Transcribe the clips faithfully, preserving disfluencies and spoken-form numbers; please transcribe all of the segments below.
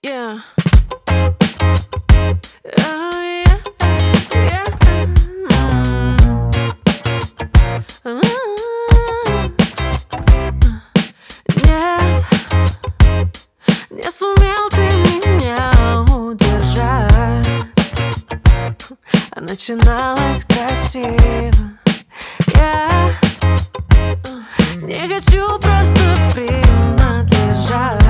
Yeah. Oh, yeah, yeah. Mm. Нет, не сумел ты меня удержать. А начиналось красиво. Я не хочу просто принадлежать.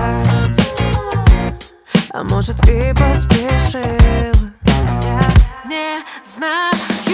А может и поспешила. Я не знаю.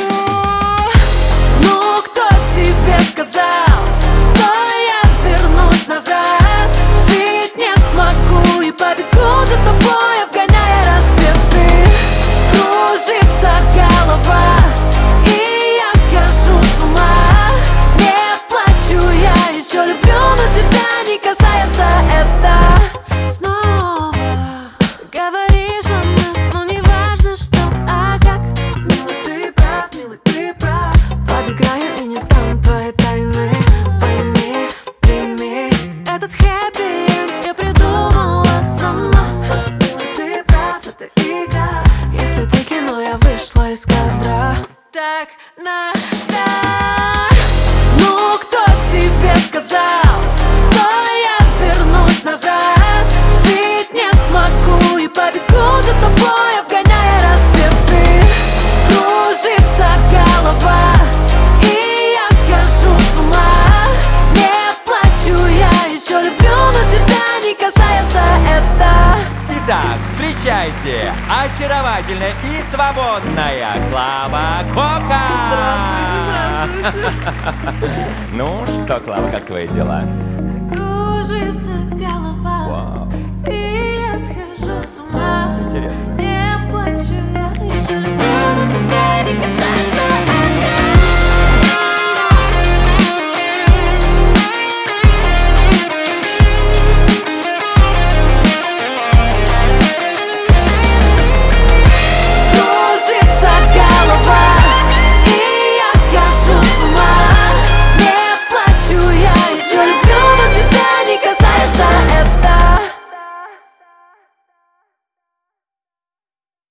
Ну кто тебе сказал, что я вернусь назад? Жить не смогу и побегу за тобой, обгоняя рассветы. Кружится голова, и я схожу с ума. Не плачу, я еще люблю, но тебя не касается это. Снова говоришь о нас, но не важно что, а как. Милый, ты прав, милый, ты прав. Подыграю и не стану твоей тайны. Пойми, прими этот хэппи-энд я придумала сама. Милый, ты прав, это игра. Если ты кино, я вышла из кадра. Так надо. Ну кто тебе сказал, что я вернусь назад? Жить не смогу и побегу за тобой, обгоняя рассветы. Кружится голова, и я схожу с ума. Не плачу, я еще люблю, но тебя не касается это. Итак, встречайте, очаровательная и свободная Клава Кока! Здравствуйте, здравствуйте. Ну что, Клава, как твои дела? Кружится голова, Вау. и я схожу с ума. Интересно.